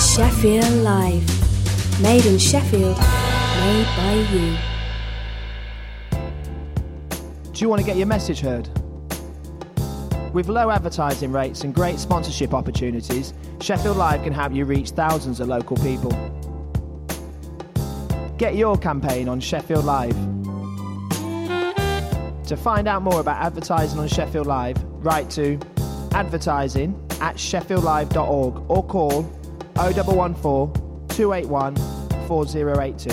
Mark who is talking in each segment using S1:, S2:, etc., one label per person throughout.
S1: Sheffield Live. Made in Sheffield, made by you.
S2: Do you want to get your message heard? With low advertising rates and great sponsorship opportunities, Sheffield Live can help you reach thousands of local people. Get your campaign on Sheffield Live. To find out more about advertising on Sheffield Live, write to advertising@sheffieldlive.org or call 0114 281 4082.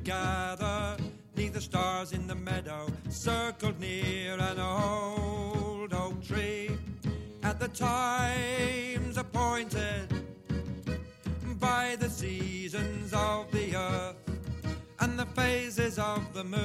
S3: gather, neath the stars in the meadow, circled near an old oak tree. At the times appointed by the seasons of the earth and the phases of the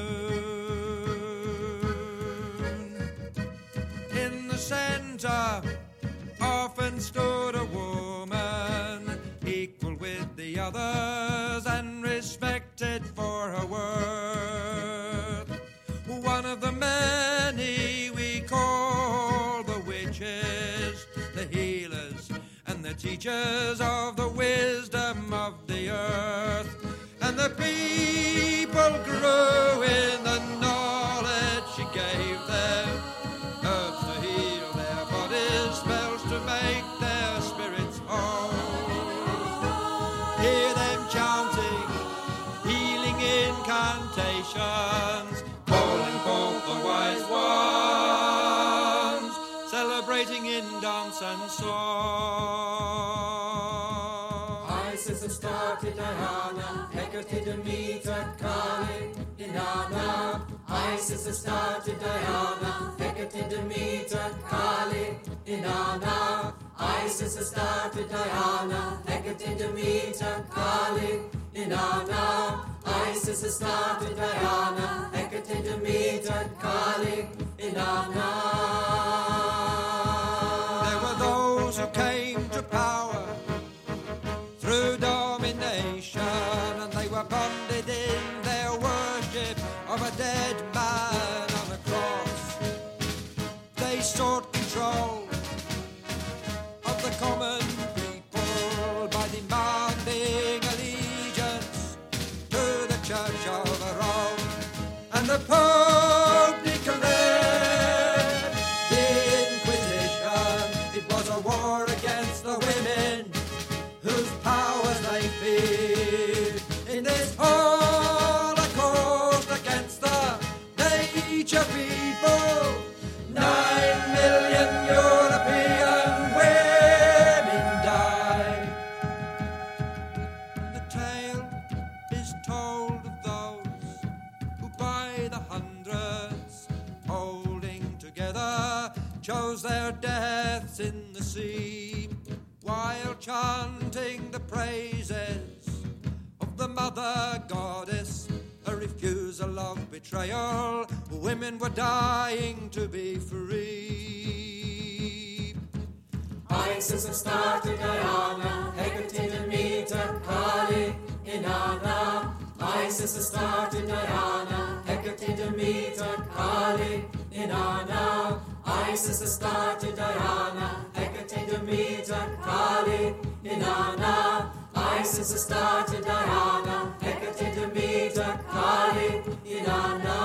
S3: moon. In the centre often stood a woman, equal with the others and respected for her worth. One of the many we call the witches, the healers and the teachers of the wisdom of the earth. And the people grew in the knowledge she gave them, herbs to heal their bodies, spells to make their spirits whole. Hear them chanting, healing incantations, calling forth the wise ones, celebrating in dance and song.
S4: Isis has started Diana, Hecate, Demeter, Kali, Inanna. Isis has started Diana, Hecate, Demeter, Kali, Inanna. Isis has started Diana, Hecate, Demeter, Kali, Inanna. Isis has started Diana, Hecate, Demeter, Kali, Inanna.
S3: There were those who came to power through domination, and they were bonded in their worship of a dead man on a cross. They sought control of the common people by demanding allegiance to the Church of Rome. And the Pope declared the Inquisition. It was a war against the women whose powers they feared. In this holocaust against the nature people, 9 million European women died. The tale is told of those who by the hundreds, holding together, chose their deaths in the sea, while chanting the praises of the mother goddess. A refusal of betrayal, women were dying to be free.
S4: Isis has started Diana, Hecate, Demeter, Kali, Inanna. Isis has started Diana, Hecate, Demeter, Kali, Inanna. Isis has started Diana, Hecate, Demeter, Kali, Inanna. Isis has started Diana, Hecate, Demeter, Kali, Inanna.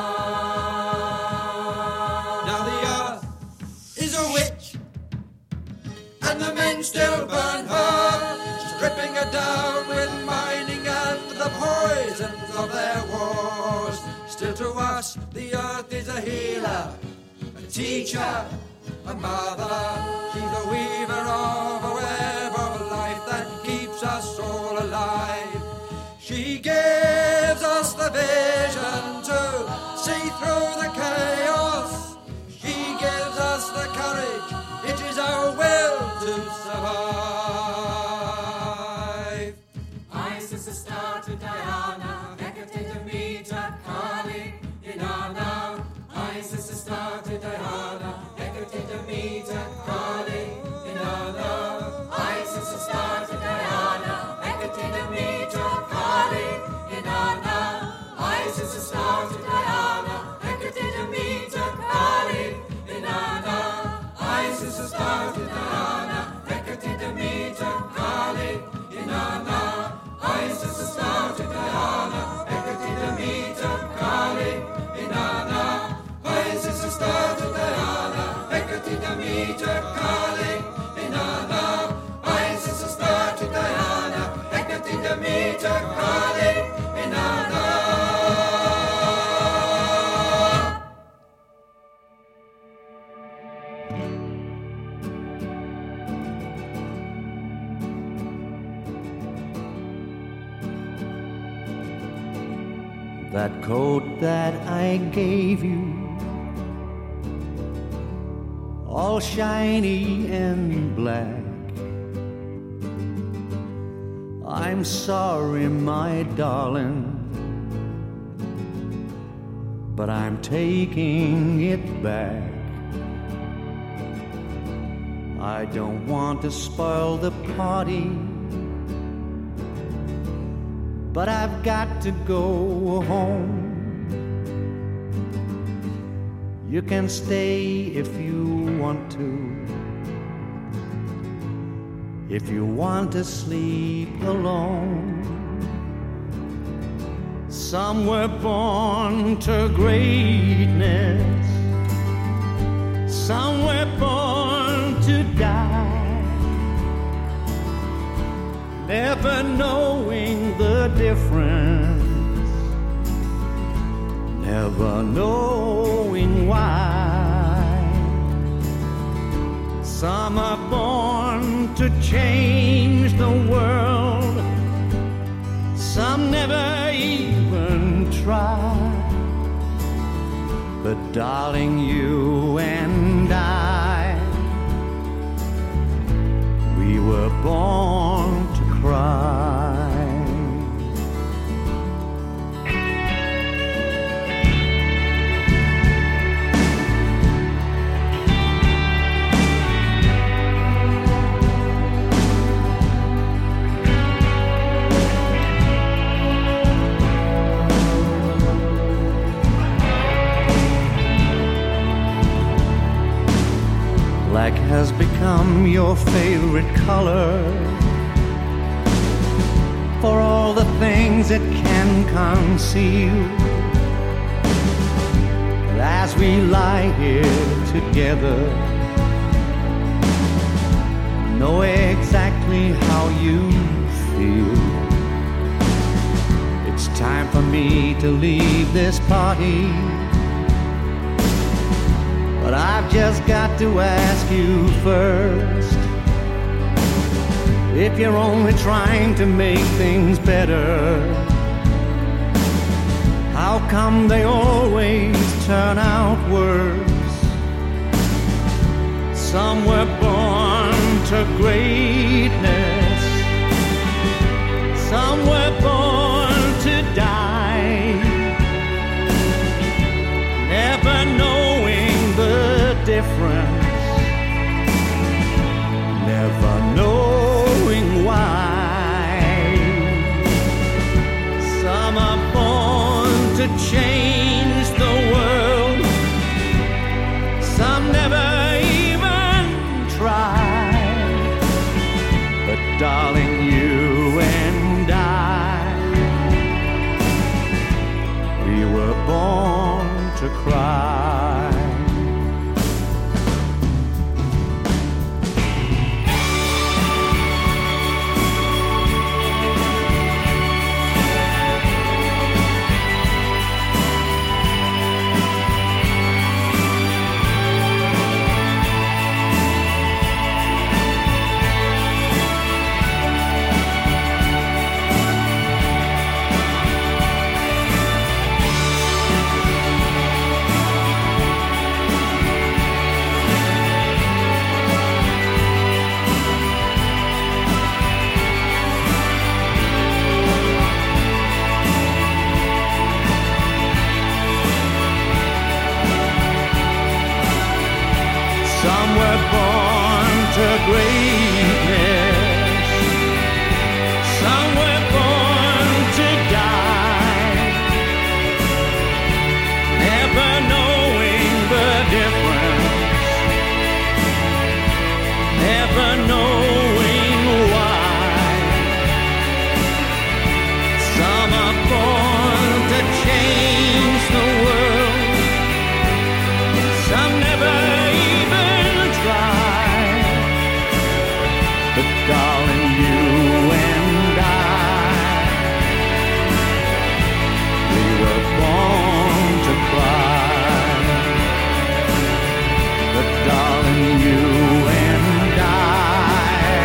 S3: Now the earth is a witch, and the men still burn her, stripping her down with mining and the poisons of their wars. Still to us, the earth is a healer, a teacher, a mother. She's a weaver of a web of life that keeps us all alive. She gives us the vision to see through the chaos. She gives us the courage, it is our will to survive.
S4: Isis has started Diana, Hecate, Demeter, Kali, Inanna. Isis has started Diana, Hecate, Demeter, Kali, Inanna. Isis has started Diana, Hecate, Demeter, Kali, Inanna. Isis
S5: that coat that I gave you, all shiny and black. I'm sorry, my darling, but I'm taking it back. I don't want to spoil the party, but I've got to go home. You can stay if you want to, if you want to sleep alone. Some were born to greatness, some were born to die, never knowing the difference, never knowing why. Some are born to change the world, some never even try. But darling, you and I, we were born to cry. Black has become your favorite color, for all the things it can conceal. But as we lie here together, know exactly how you feel. It's time for me to leave this party, but I've just got to ask you first, if you're only trying to make things better, how come they always turn out worse? Some were born to greatness, some were born to die, never knowing the difference, never knowing why. Some are born to change the world, some never even try. But darling, you and I, we were born to cry. Some were born to greatness, some were born to die, never knowing the difference, never knowing why. Some are born to change the world, some never even try. But darling, you and I, we were born to cry. But darling, you and I,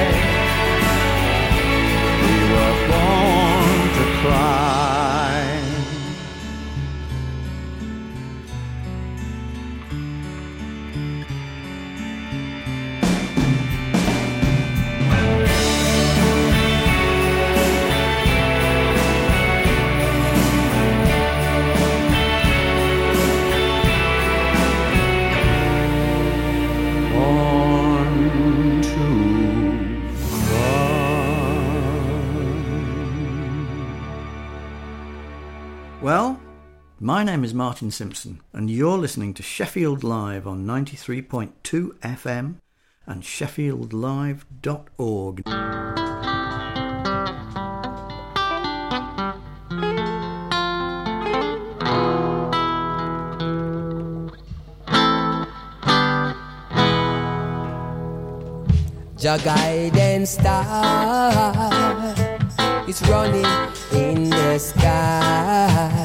S5: we were born to cry. Well, my name is Martin Simpson, and you're listening to Sheffield Live on 93.2 FM and sheffieldlive.org.
S6: Your guidance star is running in the sky.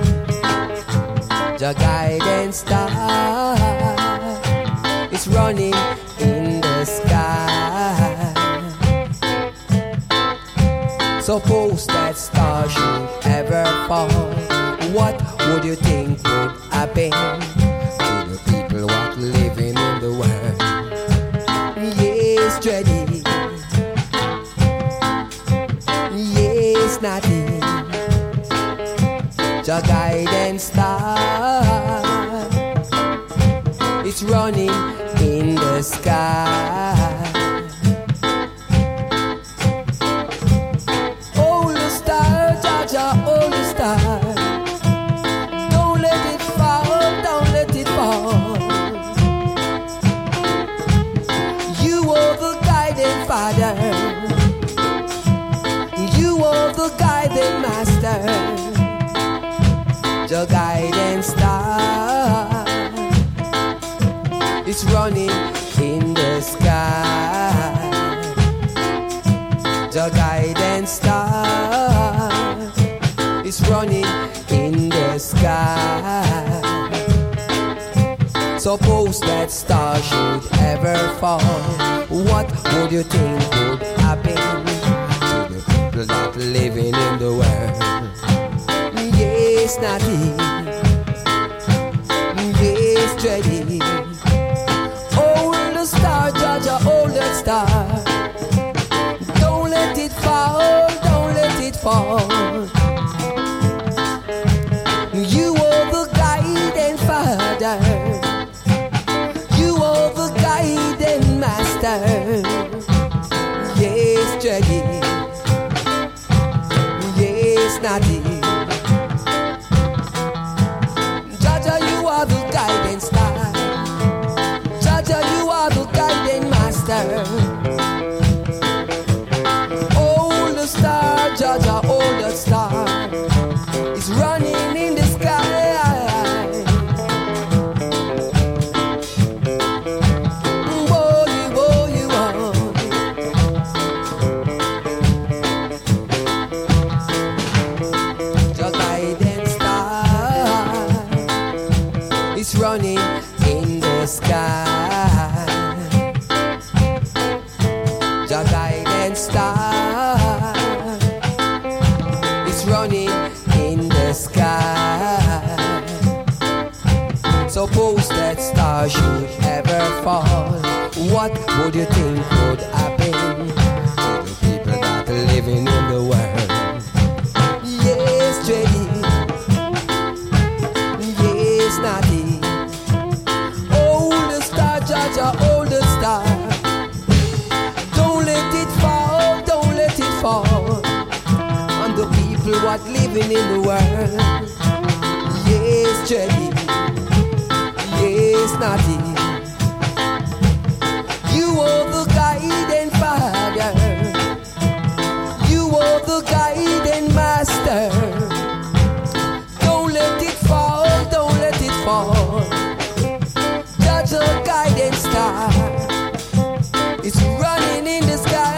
S6: Your guidance star is running in the sky. Suppose that star should ever fall, what would you think would happen to the people what living in the world? Yes, dreading. Yes, nothing. Your guidance star is running in the sky. Oh, the star, Jaja, oh, the star. Don't let it fall, don't let it fall. You are the guiding Father. You are the guiding Master. Your guidance star is running in the sky. Your guidance star is running in the sky. Suppose that star should ever fall, what would you think would happen to the people not living in the world? Yes, nothing. Yes, dreading. Oh, the star, Jaja, oh, that star. Don't let it fall, don't let it fall. You are the guiding Father. You are the guiding Master. Yes, dreading. Yes, nothing. Oh, the star, Jaja, oh, the star is running in the sky. Boy, boy, boy. Your guidance star is running in the sky. Your guidance star is running in the sky. Suppose that star should ever fall, what would you think would happen to the people that are living in the world? Yes, dreading. Yes, nothing. Oh, the star, Jaja, oh, the star. On the people what living in the world. Yes, Jelly. Yes, Natty. You are the guiding Father. You are the guiding Master. Don't let it fall, don't let it fall. Judge a guiding star. It's running in the sky.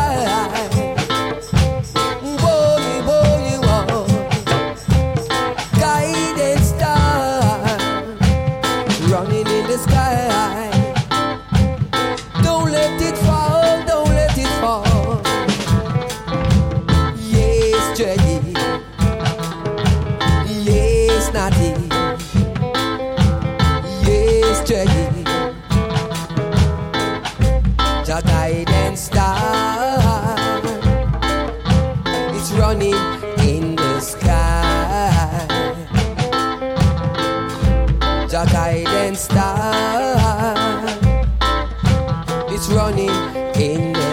S6: Your guidance star is running in the sky. Your guidance star is running in the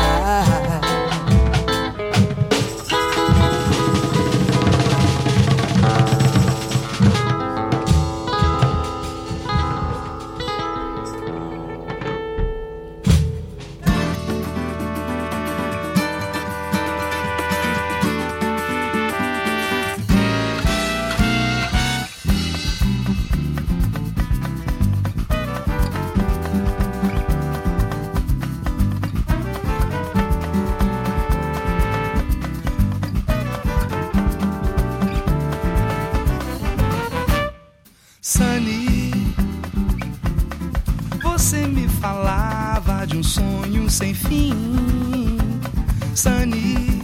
S6: sky.
S7: Sunny,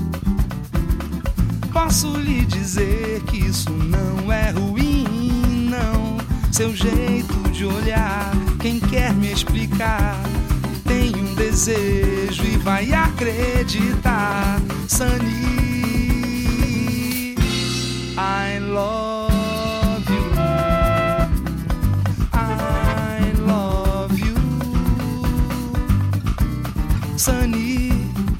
S7: posso lhe dizer que isso não é ruim, não. Seu jeito de olhar, quem quer me explicar, tem um desejo e vai acreditar. Sunny, I love you, I love you. Sunny,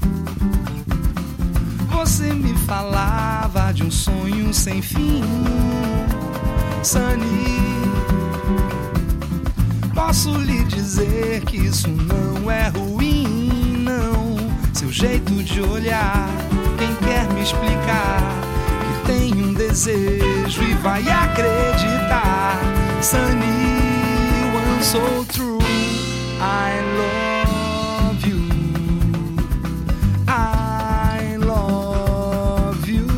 S7: você me falava de um sonho sem fim. Sunny, posso lhe dizer que isso não é ruim, não. Seu jeito de olhar, quem quer me explicar, que tem um desejo e vai acreditar. Sunny, one so true, I love you, I love you.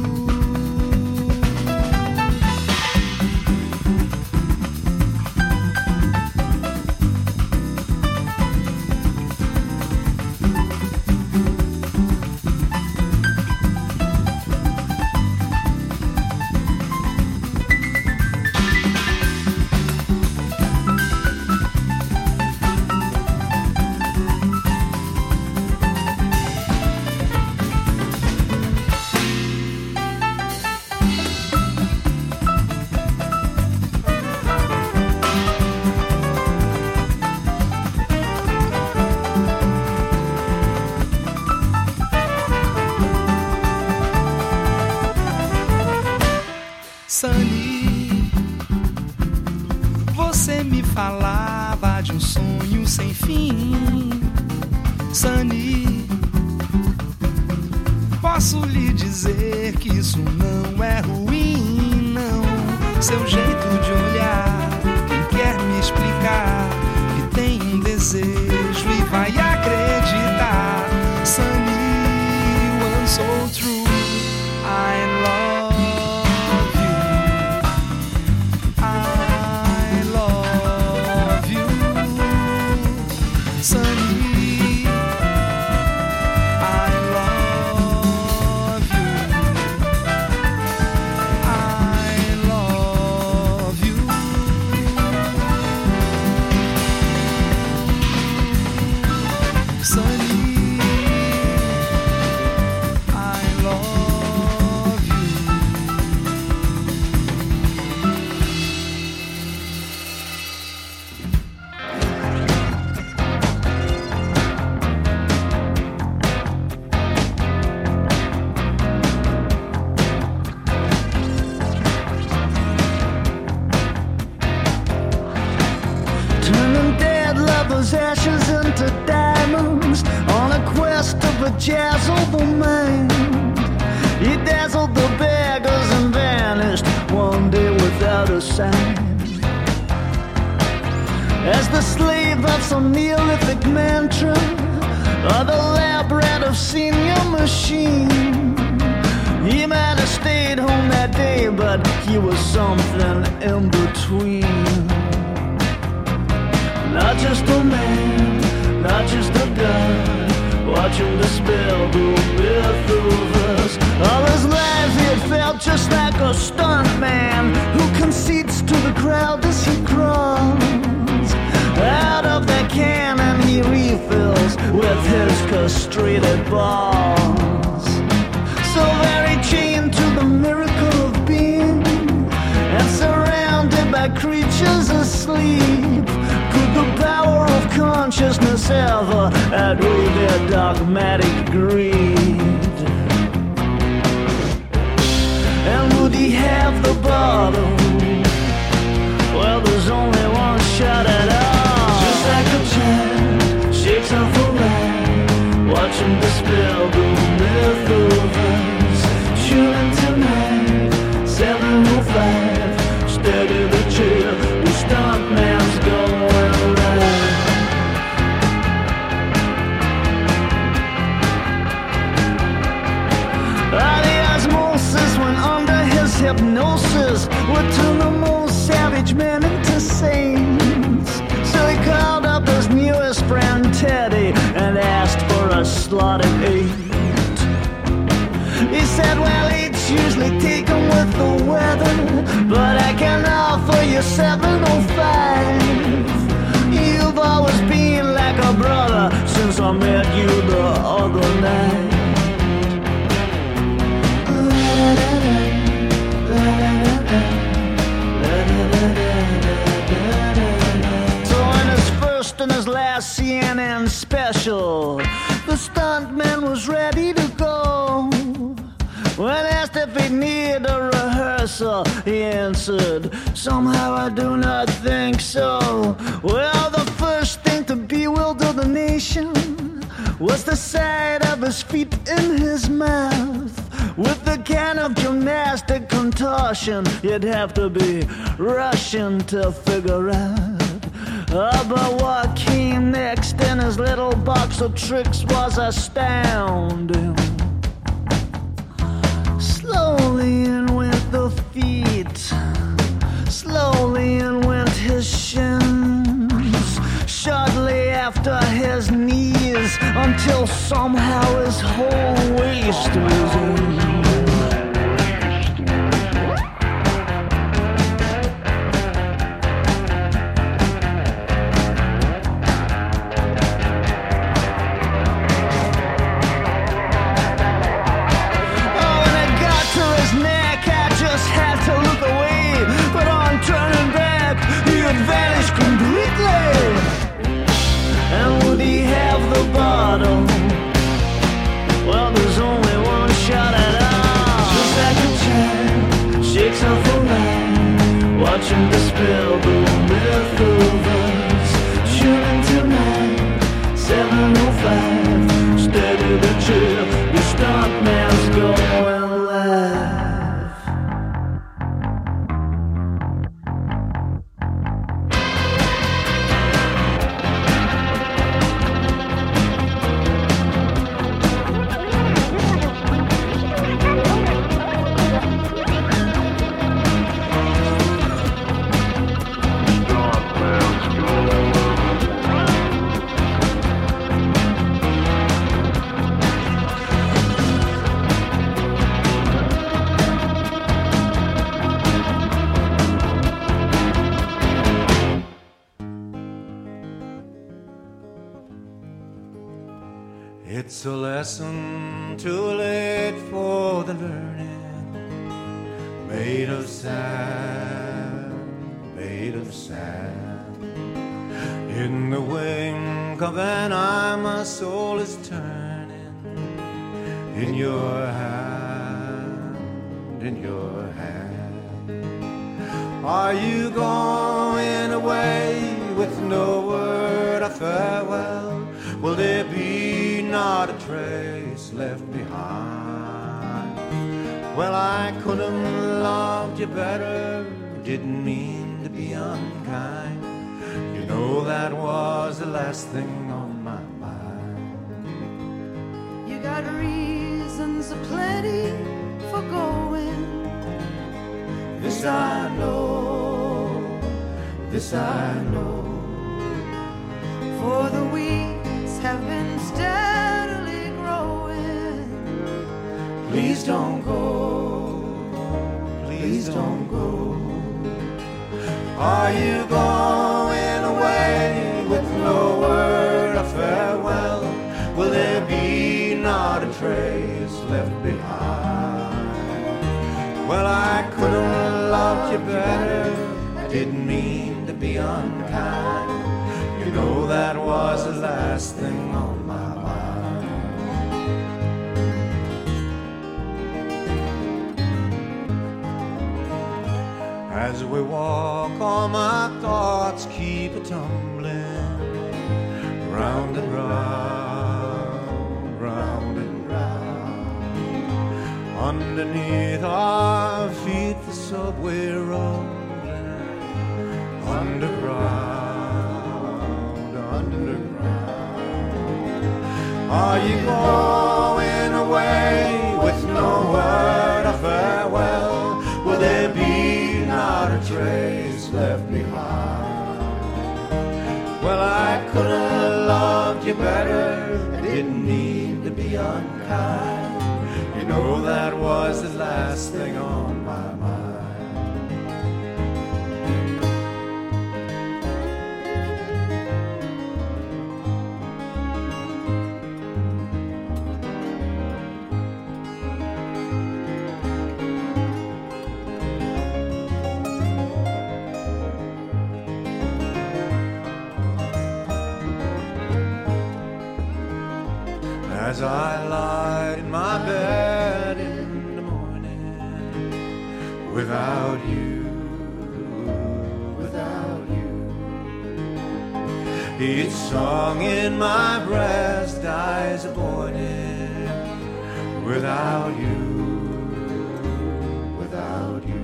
S7: Sunny, você me falava de um sonho sem fim. Sunny, posso lhe dizer que isso não é ruim, não. Seu jeito de olhar, quem quer me explicar, que tem um desejo e vai acreditar. Sunny, one so true, I love Sunny, I love you, I love you. Sunny, I love you.
S8: Turning dead lovers' ashes into diamonds on a quest to bedazzle the mind. He dazzled the beggars and vanished one day without a sign. As the slave of some Neolithic mantra, or the lab rat of senior machine, he might have stayed home that day, but he was something in between. Not just a man, not just a god, watching the spell go myth of us. All his life he had felt just like a stunt man who concedes to the crowd as he crawls out of the cannon he refills with his castrated balls. So very chained to the miracle of being and surrounded by creatures asleep, could the power of consciousness ever outweigh their dogmatic greed? And would he have the bottle? Well, there's only one shot at all. Just like a child shakes off a ride, watching the spell go myth of us. Shooting tonight, 7:05, steady the chair, the stuntman's going right. The osmosis went under his hypnosis would turn the most savage men into saints. So he called up his newest friend Teddy and asked for a slotted eight. said, well, it's usually taken with the weather, but I can offer you 705. You've always been like a brother since I met you the other night. So in his first and his last CNN special, the stuntman was ready to go. When asked if he needed a rehearsal, he answered, somehow I do not think so. Well, the first thing to bewilder the nation was the sight of his feet in his mouth. With the kind of gymnastic contortion you'd have to be Russian to figure out. But what came next in his little box of tricks was astounding. Slowly in went the feet, slowly in went his shins, shortly after his knees, until somehow his whole waist was in. Vanished completely. And would he have the bottle? Well, there's only one shot at all. Just like a child shakes off the light, watching the spill the myth of us. Shooting tonight, 7:05. Steady the chill, the stuntman's going live.
S3: It's a lesson too late for the learning, made of sand, made of sand. In the wink of an eye, my soul is turning. In your hand, in your hand. Are you going away with no word of farewell? Will there be not a trace left behind? Well, I could have loved you better, didn't mean to be unkind. You know that was the last thing on my mind.
S9: You got reasons aplenty for going.
S3: This I know, this I know.
S9: For the weeks have been steadily growing.
S3: Please don't go, please don't go. Are you going away with no word of farewell? Will there be not a trace left behind? Well, I could have loved you better, I didn't mean to be unkind. You know that was the last thing on my mind. As we walk, all my thoughts keep a-tumbling round and round, round and round. Underneath our feet the subway rumbling underground, underground. Are you going away with no word of farewell? Will there be not a trace left behind? Well, I could have loved you better, I didn't mean to be unkind. You know that was the last thing on my mind. As I lie in my bed in the morning, without you, without you, each song in my breast dies aborted. Without you, without you,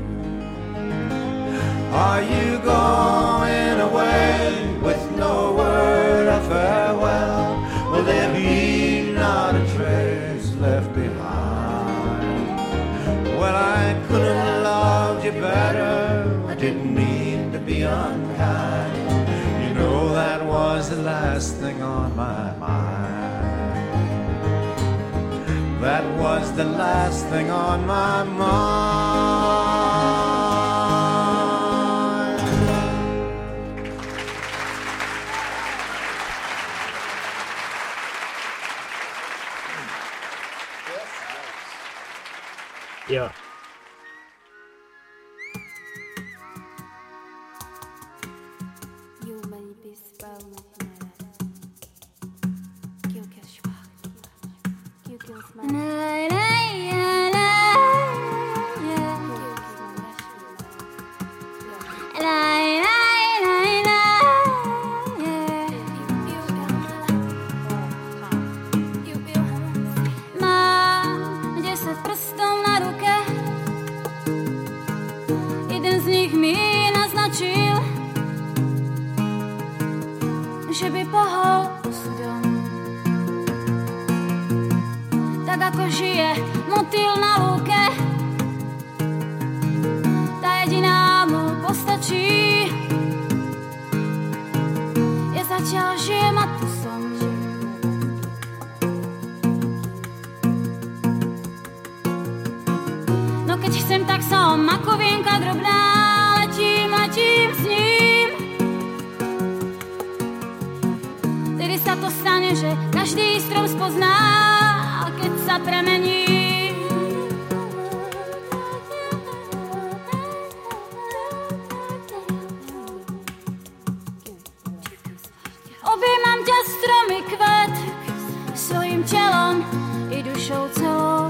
S3: are you going away with no word of farewell? Will there be not a trace left behind? Well, I couldn't have loved you better. I didn't mean to be unkind. You know that was the last thing on my mind. That was the last thing on my mind.
S10: Yeah.
S11: Že by pohol osudom, tak ako žije motýl na lúke, tá jediná mu postačí. Ja zatiaľ žijem a tu som. No keď chcem, tak som ako vienka drobná, letím, letím s ním. Sa to stane, že každý strom spozná, keď sa premení. Objímam ťa, stromy kvet, svojim telom i dušou celou.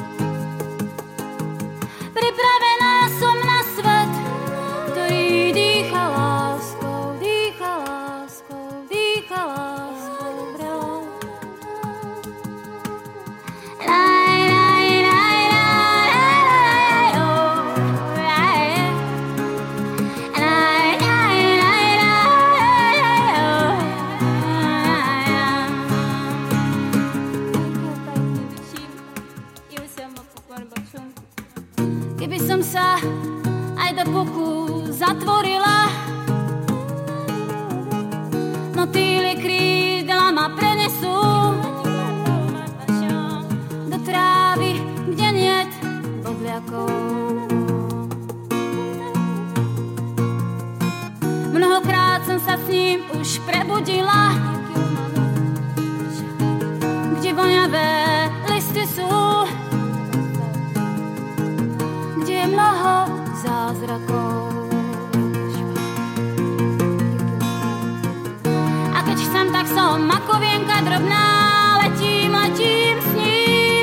S11: Pripravená som na svet, ktorý dýcha láskou, dýcha láskou, dýcha láskou. Keby som sa aj do puku zatvorila, motýli krídla ma prenesú do trávy, kde niet bobľakov. Mnohokrát som sa s ním už prebudila, kde voňavé listy sú, kde je mnoho zázrakov. A keď chcem, tak som ako vienka drobná, letím, letím s ním.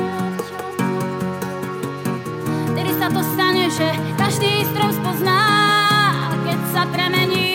S11: Tedy sa to stane, že každý strom spozná, keď sa premení.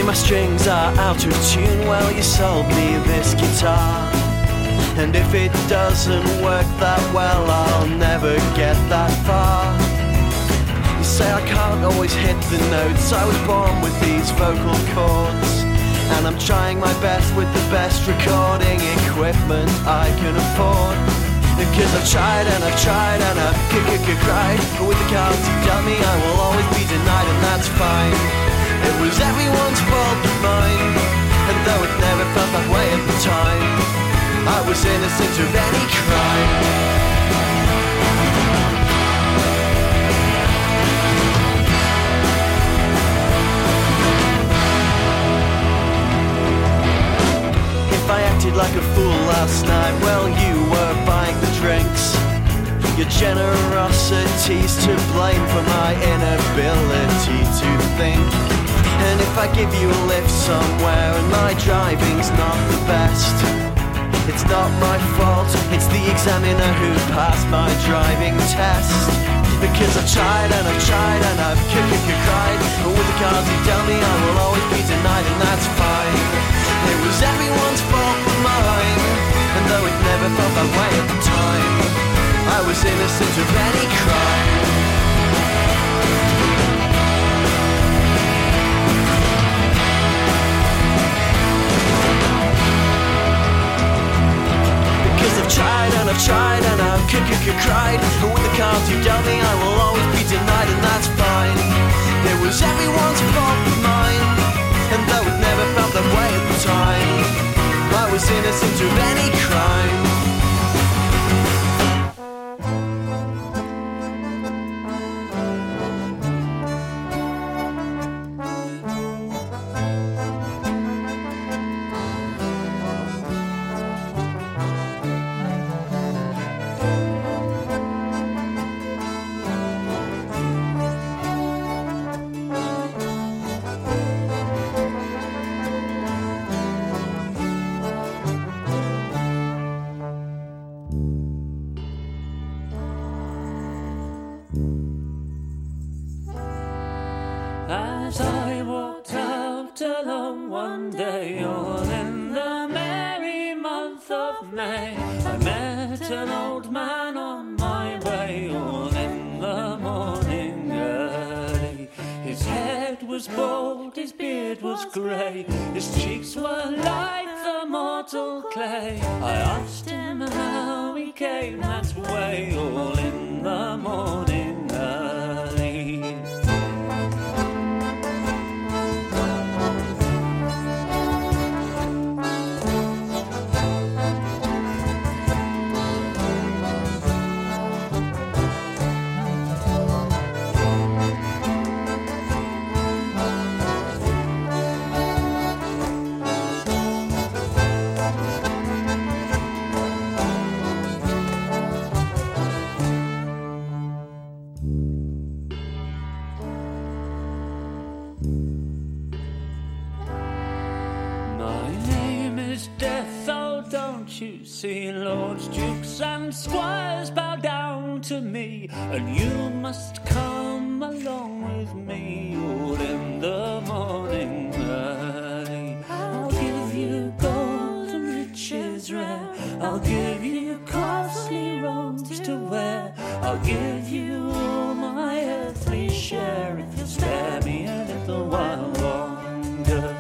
S8: my strings are out of tune. Well, you sold me this guitar, and if it doesn't work that well, I'll never get that far. You say I can't always hit the notes, I was born with these vocal cords, and I'm trying my best with the best recording equipment I can afford. Because I've tried and I've tried and I've cried, but with the cards you dealt me I will always be denied, and that's fine. It was everyone's fault but mine, and though it never felt that way at the time, I was innocent of any crime. I acted like a fool last night, well, you were buying the drinks. Your generosity's to blame for my inability to think. And if I give you a lift somewhere and my driving's not the best, it's not my fault, it's the examiner who passed my driving test. Because I've tried and I've tried and I've cried, but with the cards you dealt me I will always be denied, and that's fine. It was everyone's fault but mine, and though it never felt that way at the time, I was innocent of any crime. Because I've tried and I've tried and I've cried, but with the cards you dealt me I will always be denied, and that's fine. It was everyone's fault but mine, and though it never felt that way at the time, I was innocent of any crime.
S10: As I walked out alone one day, all in the merry month of May, I met an old man on my way, all in the morning early. His head was bald, his beard was grey, his cheeks were like the mortal clay. I asked him how he came that way, all in the morning early. You see, lords, dukes and squires bow down to me, and you must come along with me, all in the morning early. I'll give you gold and riches rare, I'll give you costly robes to wear, I'll give you all my earthly share if you'll spare me a little while longer.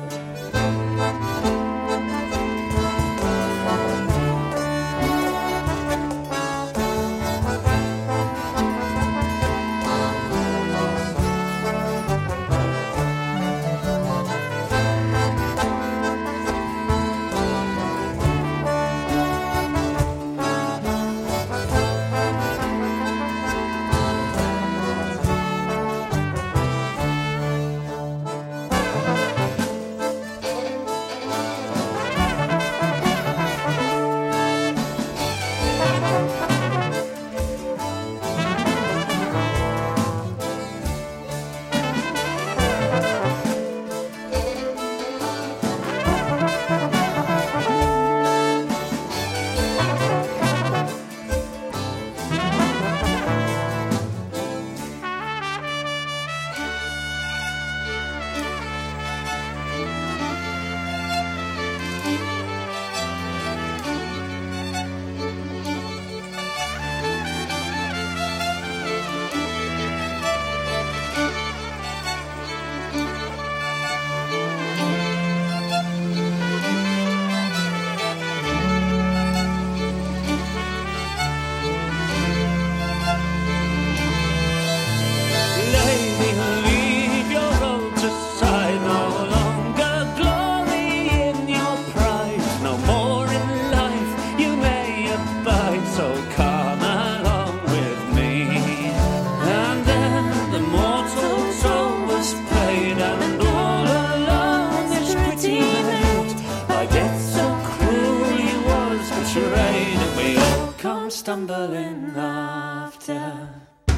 S10: stumbling laughter.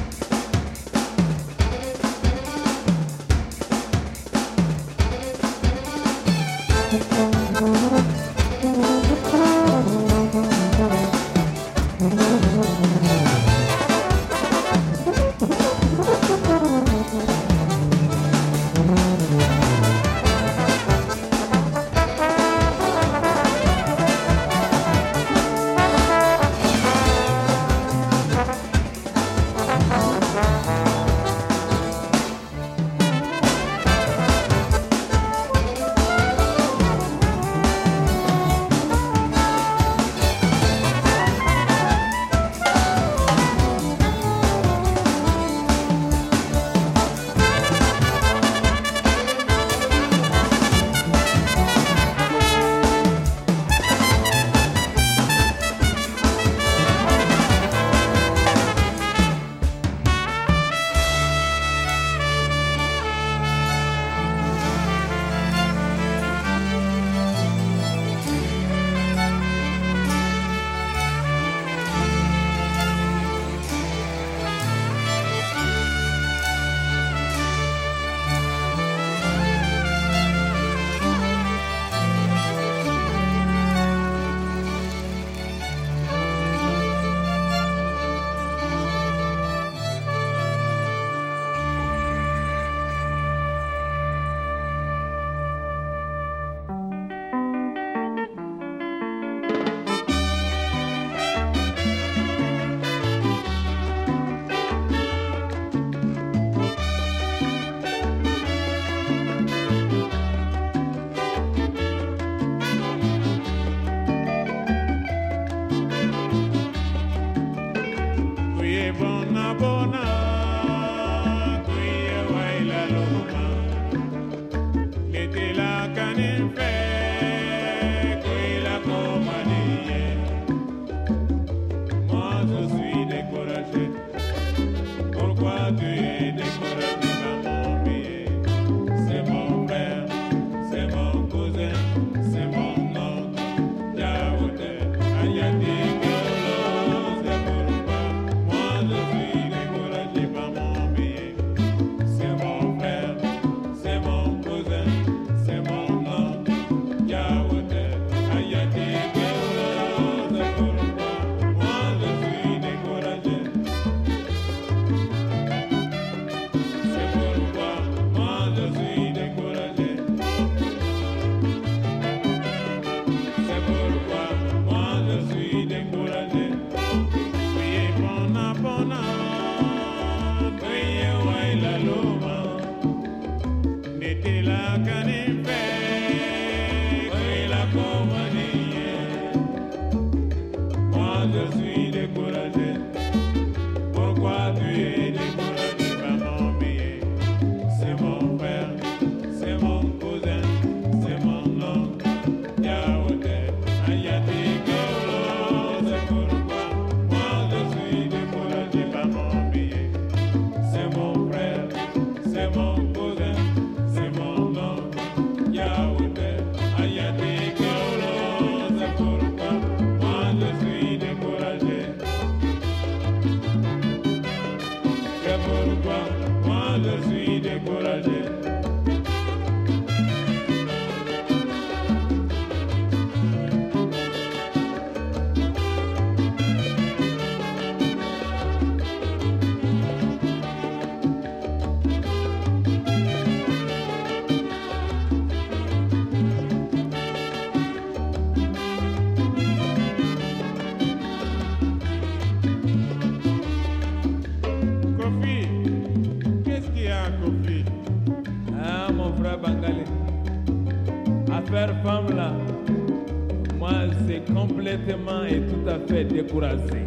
S12: Complètement et tout à fait découragé.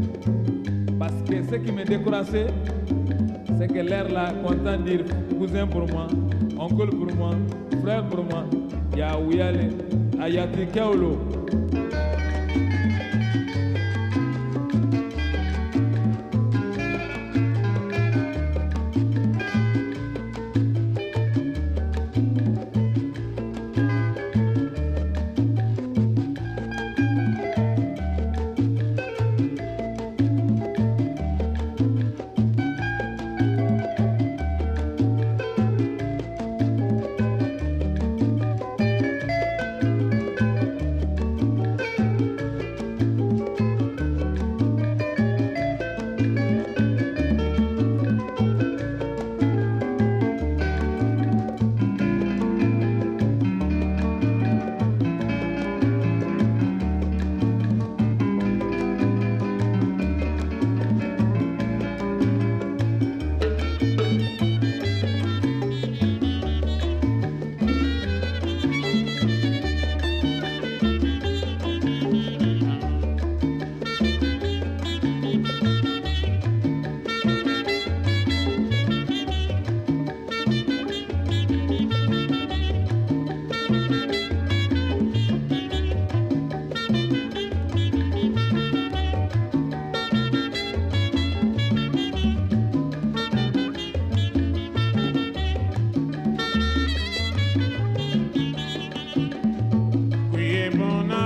S12: Parce que ce qui me décourageait, c'est que l'air là, content de dire cousin pour moi, oncle pour moi, frère pour moi, ya Ouyale, Ayati Kaolo.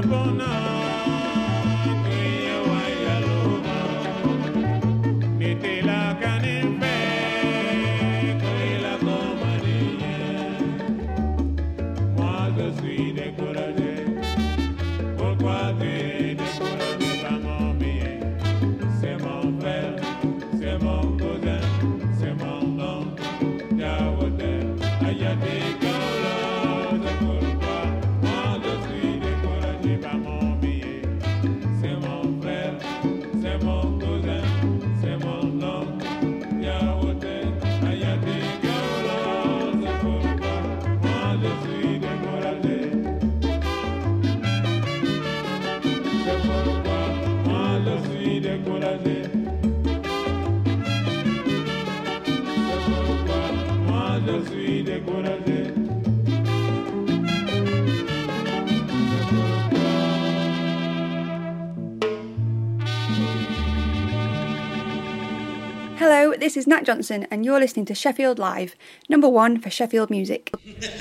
S13: Hello, this is Nat Johnson and you're listening to Sheffield Live, number 1 for Sheffield music.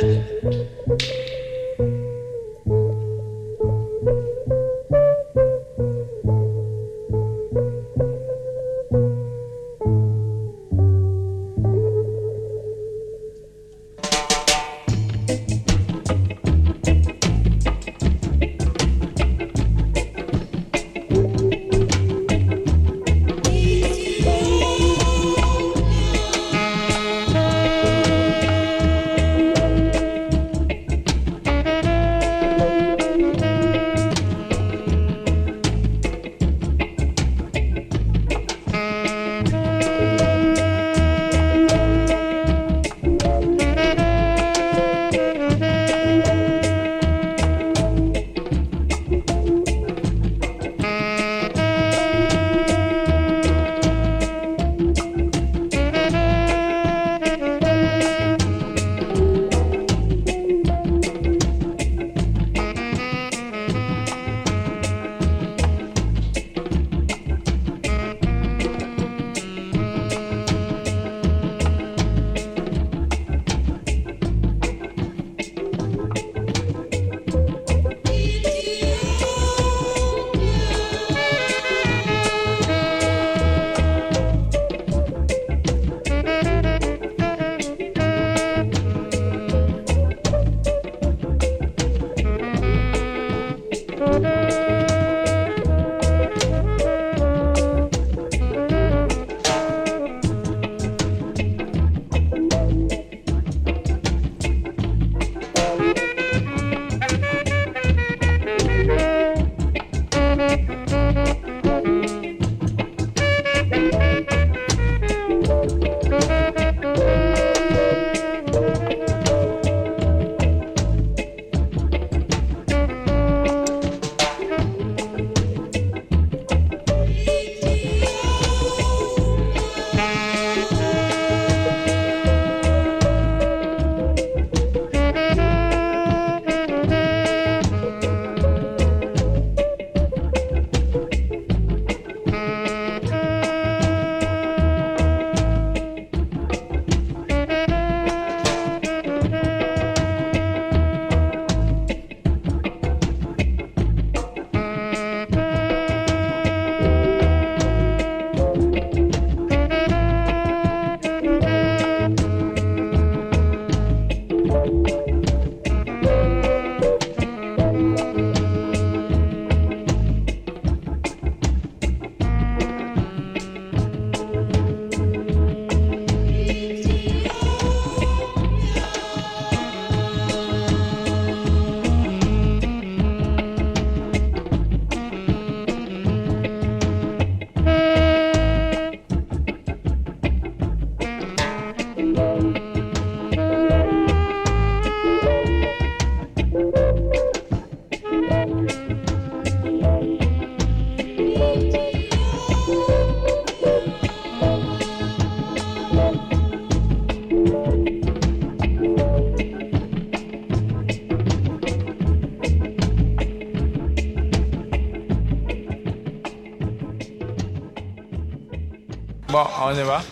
S12: Bon, on y va.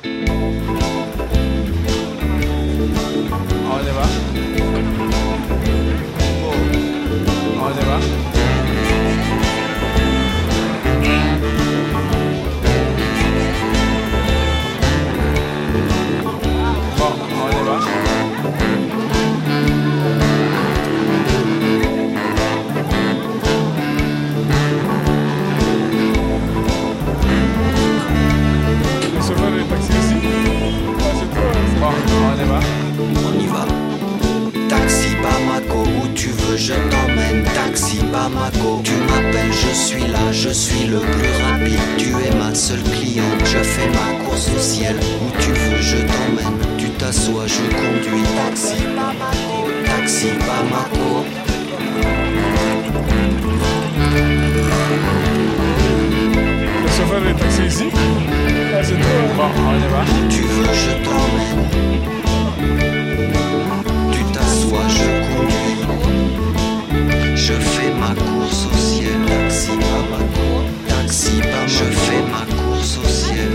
S12: On y va. On y va.
S14: je suis le plus rapide. Tu es ma seule cliente, je fais ma course au ciel. Où tu veux, je t'emmène. Tu t'assois, je conduis. Taxi Bamako, taxi Bamako.
S12: Le chauffeur des taxis ici. Ah, c'est toi. Bon, on y va.
S14: Où tu veux, je t'emmène. Tu t'assois, je conduis. Je fais ma course au ciel. Taxi Bamako, taxi Bamako. Je fais ma course au ciel.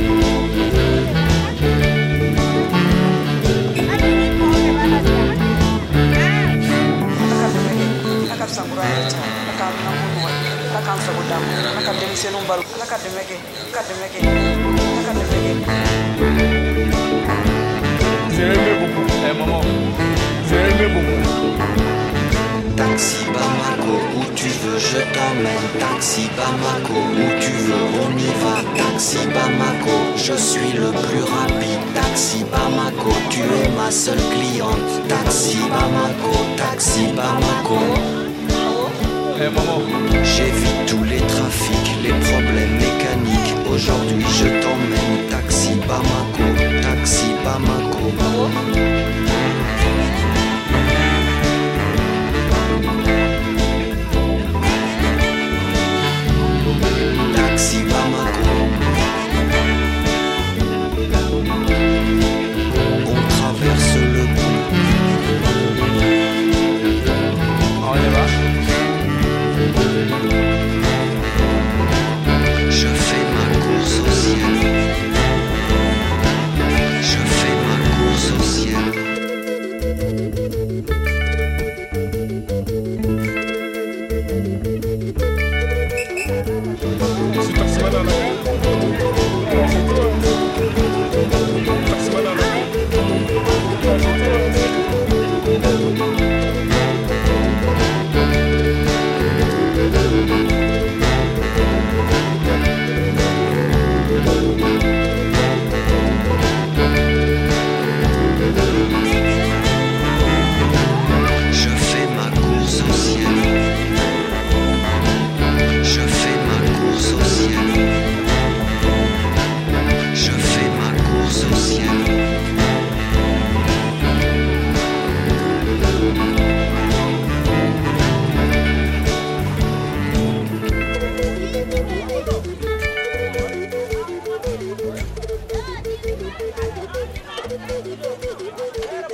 S14: Taxi Bamako, où tu veux, je t'emmène. Taxi Bamako, où tu veux, on y va. Taxi Bamako, je suis le plus rapide. Taxi Bamako, tu es ma seule cliente. Taxi Bamako, taxi Bamako. J'évite tous les trafics, les problèmes mécaniques. Aujourd'hui je t'emmène. Taxi Bamako, taxi Bamako.